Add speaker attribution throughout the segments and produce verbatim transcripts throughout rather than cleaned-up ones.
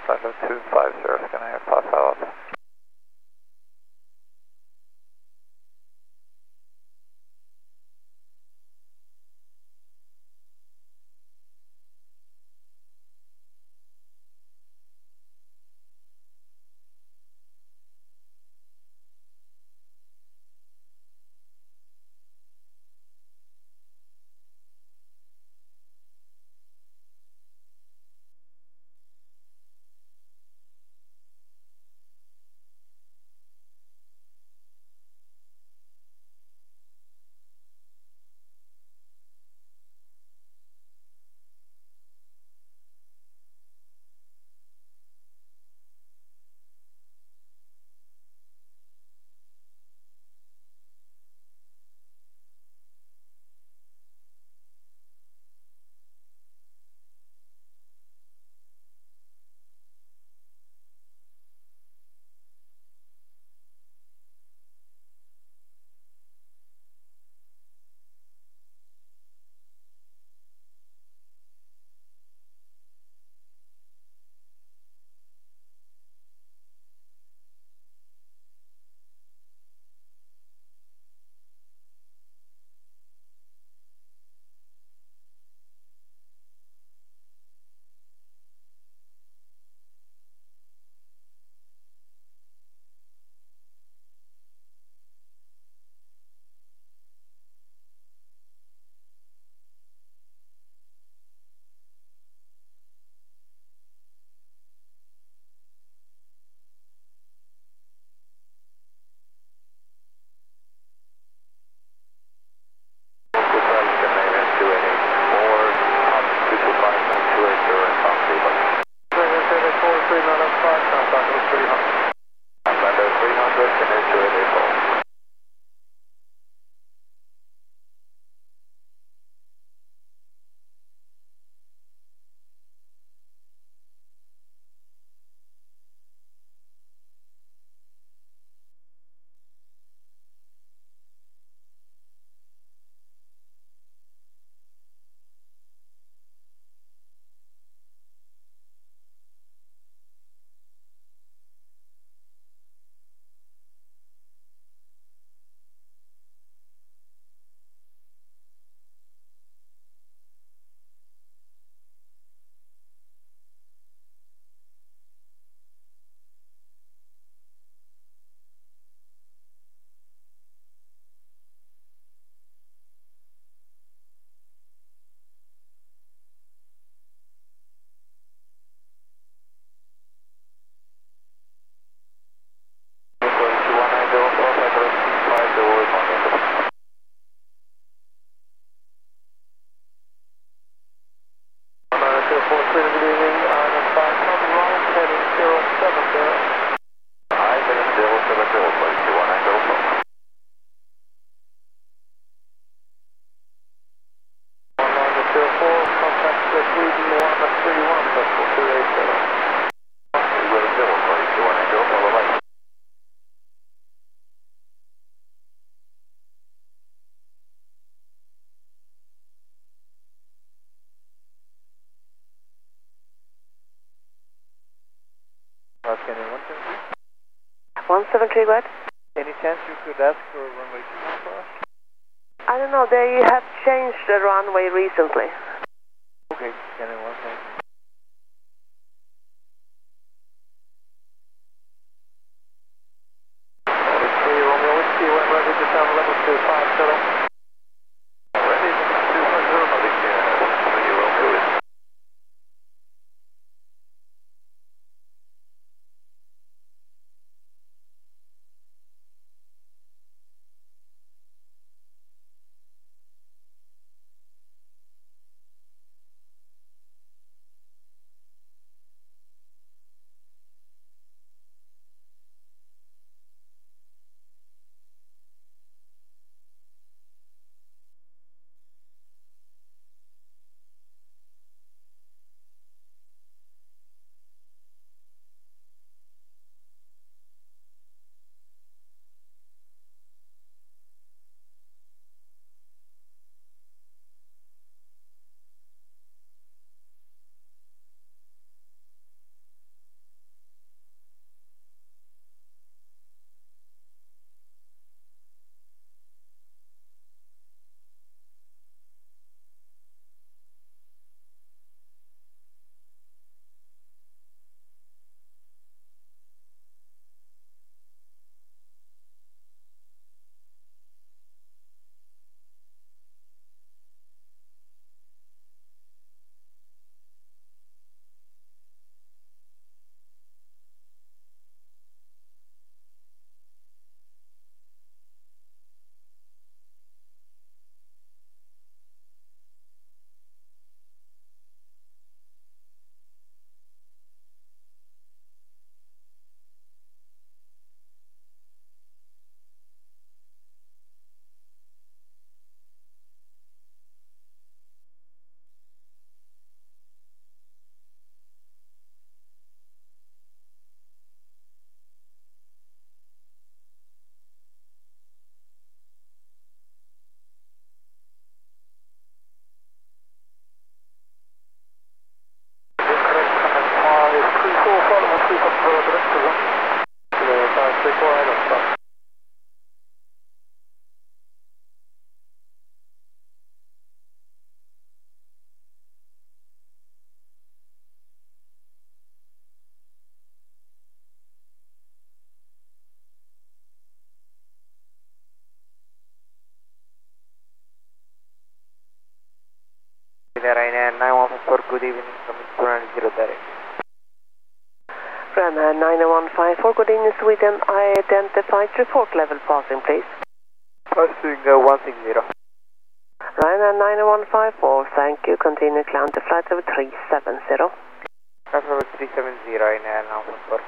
Speaker 1: five oh two five zero, scanning air five five Alpha.
Speaker 2: one seven three, what?
Speaker 1: Any chance you could ask for a runway two one for us?
Speaker 2: I don't know, they have changed the runway recently.
Speaker 1: Okay, scanning one second. Whiskey, Romeo Whiskey, when ready to turn level two five zero. Ready to two five zero, Malik, three Romeo Whiskey.
Speaker 3: nine one four, good evening, coming to runway zero direct.
Speaker 2: Ryanair nine one five four, good evening Sweden, identified report level passing please.
Speaker 3: Passing uh, one six zero.
Speaker 2: Ryanair nine one five four, thank you, continue climb to flight level three seven zero.
Speaker 3: Flight level three seven zero, Ryanair nine one four.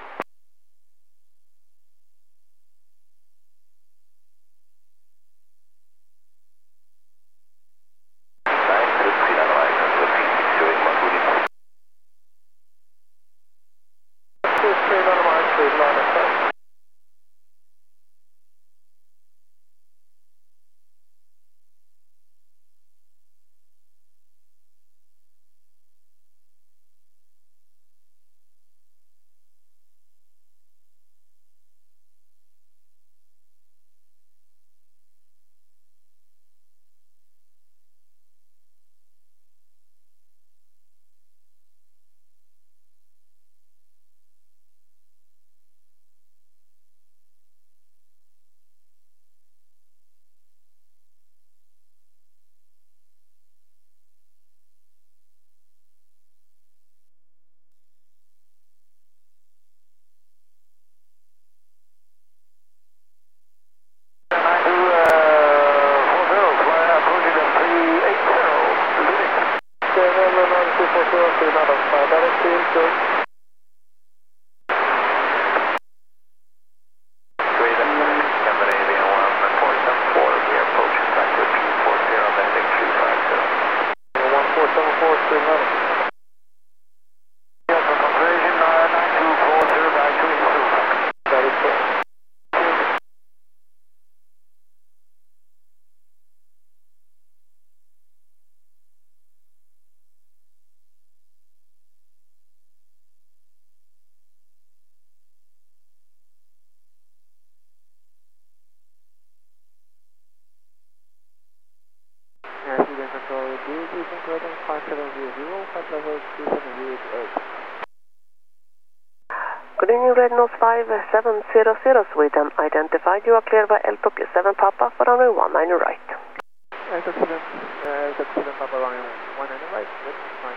Speaker 2: Good evening, Red Nose five seven zero zero Sweden, identified, you are clear by L P O C seven Papa for runway one nine right.
Speaker 3: L P O C seven, uh, L P O C seven Papa runway one nine right, that's fine.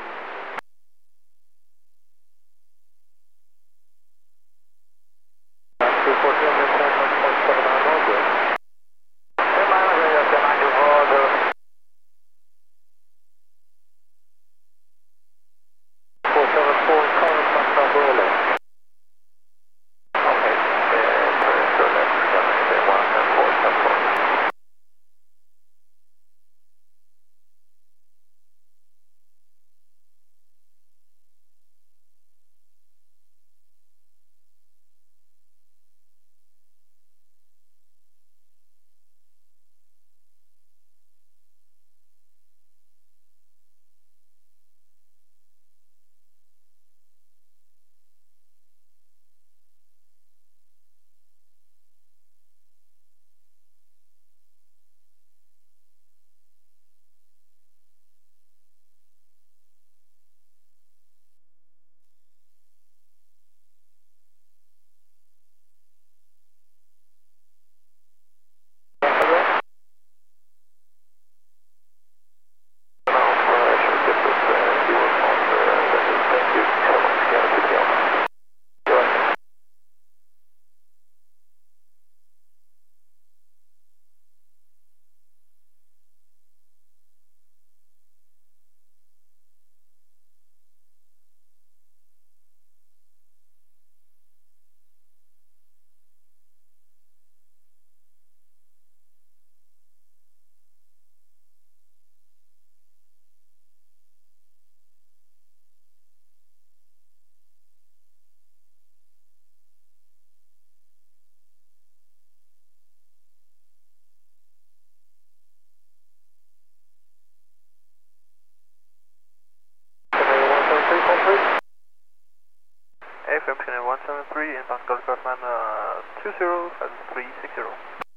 Speaker 3: one seven three, inbound Gulf Crossman uh, two zero and three six zero.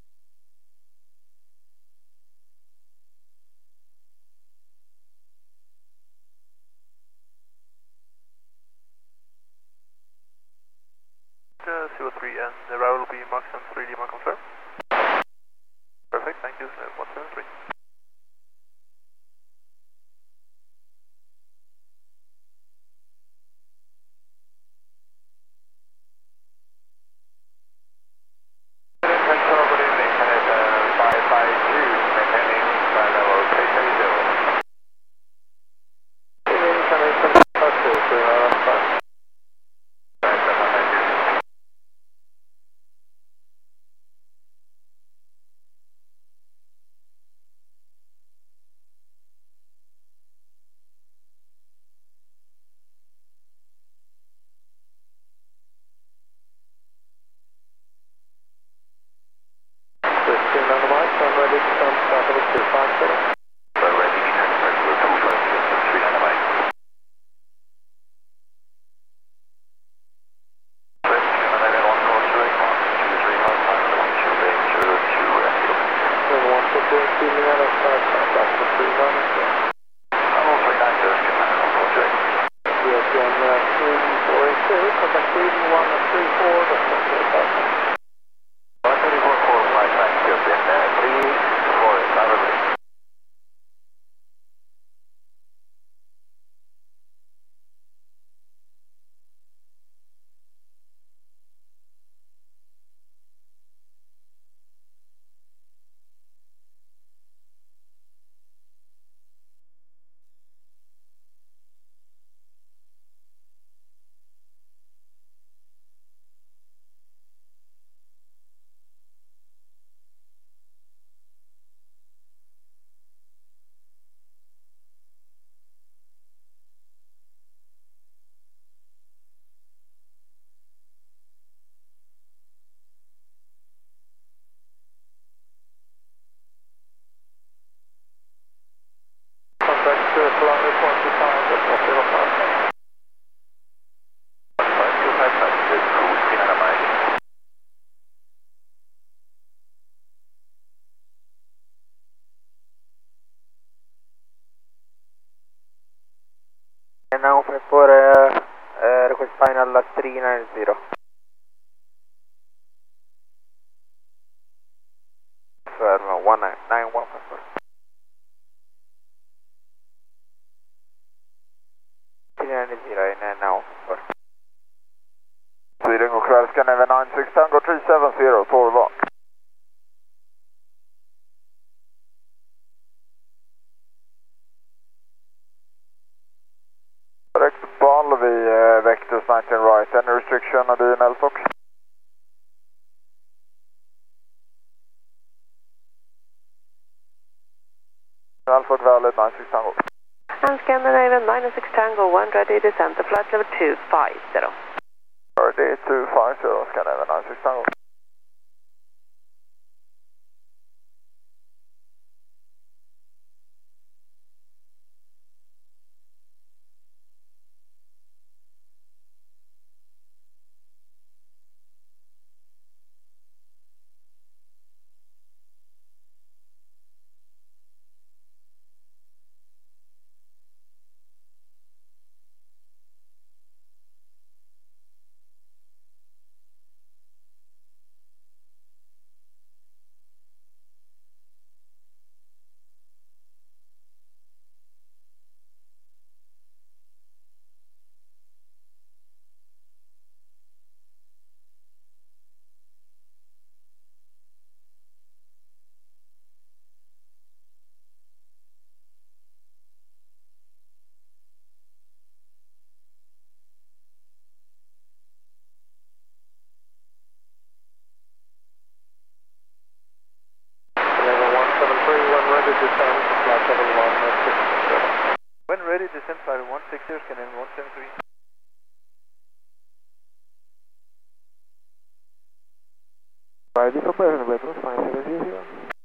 Speaker 3: Uh, zero three and the route will be Mach seven three, Lima confirm. Perfect, thank you, one seven three.
Speaker 1: report to five, that's what zero five. five two five five, that's cruise Dynamite.
Speaker 3: And now for uh, uh, request final uh, three nine zero. So, one nine nine one five four. three nine zero and now for.
Speaker 1: Sweden och kväll Scandinavia nine six Tango three seven zero, four one. Correct, Balvi, uh, Vectors nineteen right, any restriction on the L Fox? Alpha valid nine six Tango.
Speaker 2: And Scandinavian nine six Tango one ready, descent to flight level two five zero.
Speaker 1: Ready two five zero, Scandinavia nine six Tango.
Speaker 3: When ready, descend flight one six zero, Scandinavian one seven three. Ready for Bergen, Bergen, five seven zero.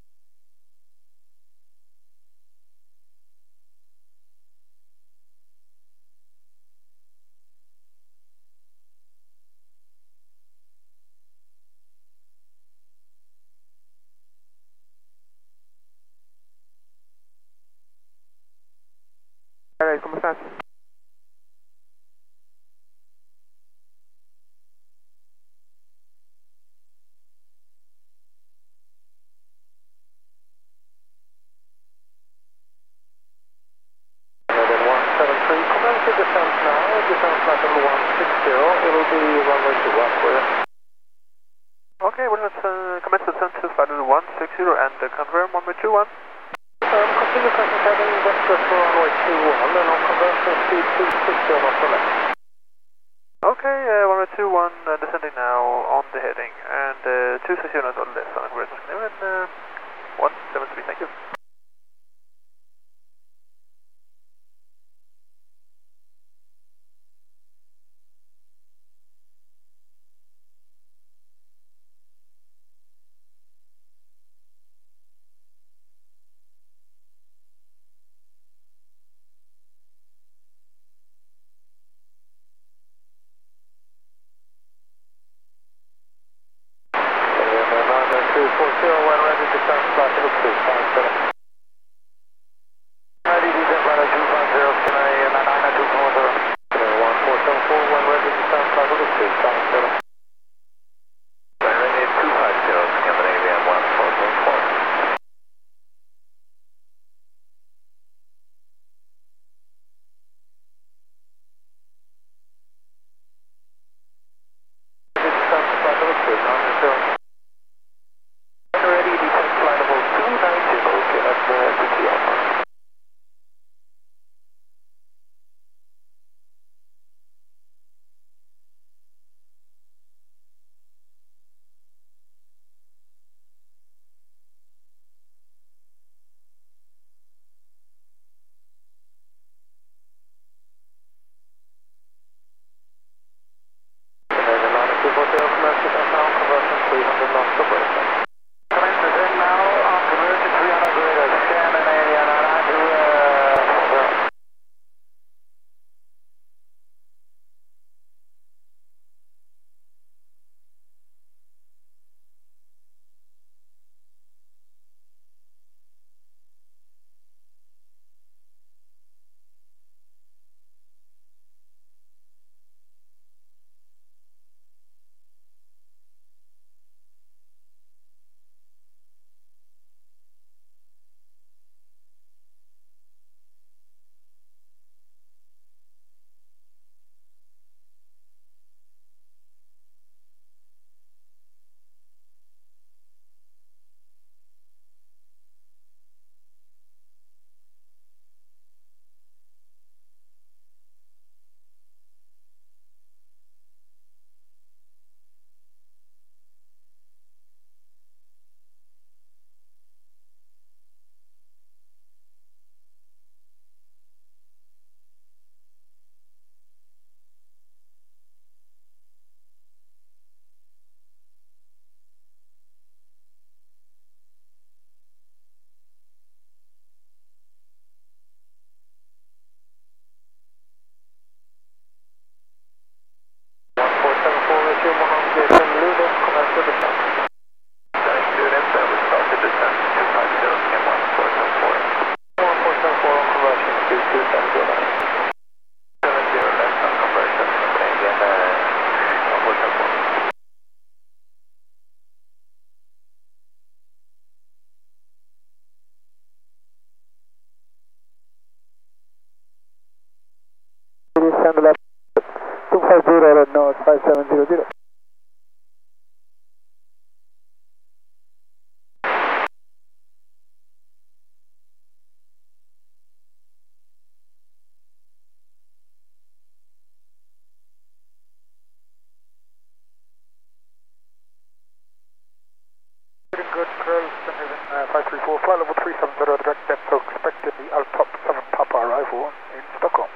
Speaker 3: Alright, ¿cómo estás?
Speaker 1: one seven three, commence the descent now, descent flight level one six zero, it'll be runway two one for you.
Speaker 3: Okay, we're going to uh, commence the descent to flight level one six zero and uh, confirm runway two one.
Speaker 1: Um, continue present heading vector for runway two one, and on conversion speed two six zero knots or less.
Speaker 3: Okay, uh, runway two one uh, descending now on the heading, and uh, two six zero knots or less on conversion Scandinavian uh, one seven three, thank you.
Speaker 1: nine two four zero, when ready, descent flight level two five zero.
Speaker 3: handle left. two five zero north five seven zero zero. Good, Pearl, uh, five three four, flight level three seven zero, direct depth, so expected the Altop seven Papa arrival in Stockholm.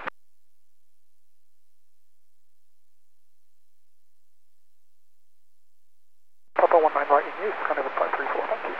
Speaker 3: Papa one nine right in use, kind of a five three four, thank you.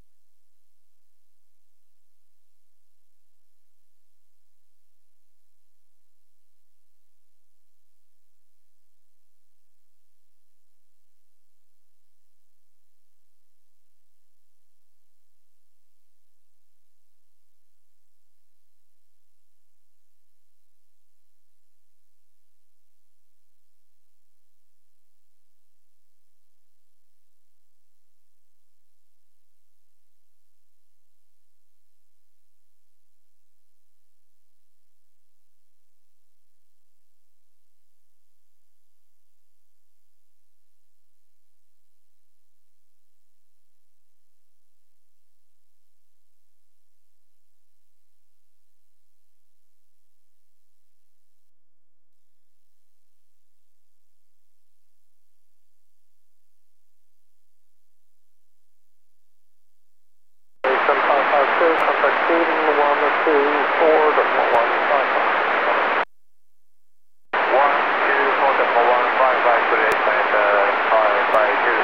Speaker 3: Contact Sweden one two four one five five. one two four one five five for eight five five two.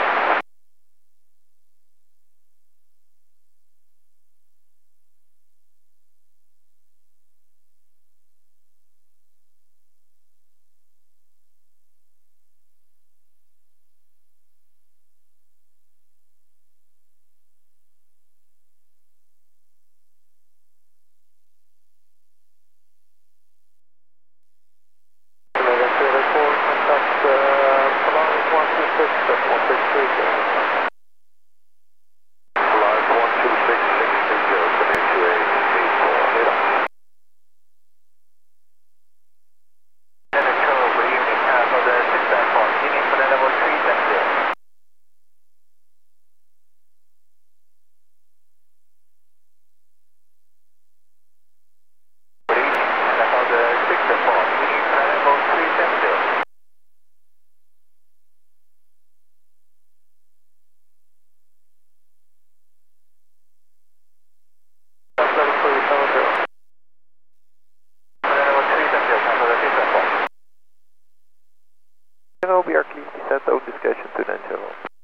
Speaker 3: We are clean to set own discussion to nine zero.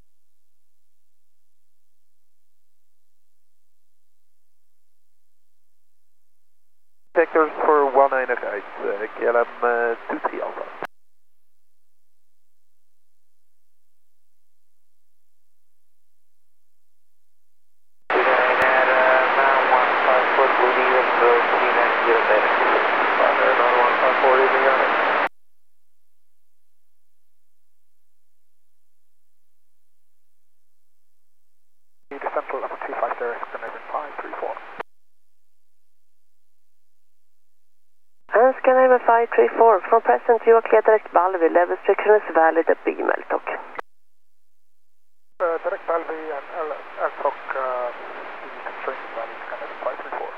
Speaker 3: Sectors for one nine guides, uh, K L M uh, two three Alpha. Central level two five zero, five three four.
Speaker 2: And Scandinavia five three four, from present you are clear direct Balvi, level restriction is valid at B Meltok.
Speaker 3: Uh, direct Balvi and Altok, uh, the constraint is valid, Scandinavia five three four.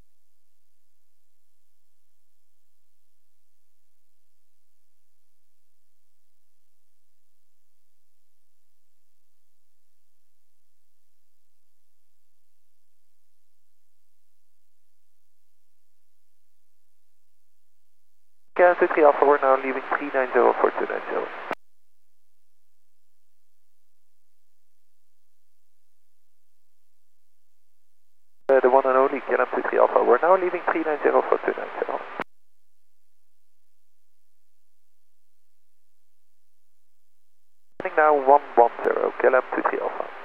Speaker 3: Yeah, two three Alpha, we're now leaving three nine zero for two nine zero. Uh, the one and only K L M two three Alpha, we're now leaving three nine zero for two nine zero. Now one one zero, K L M two three Alpha.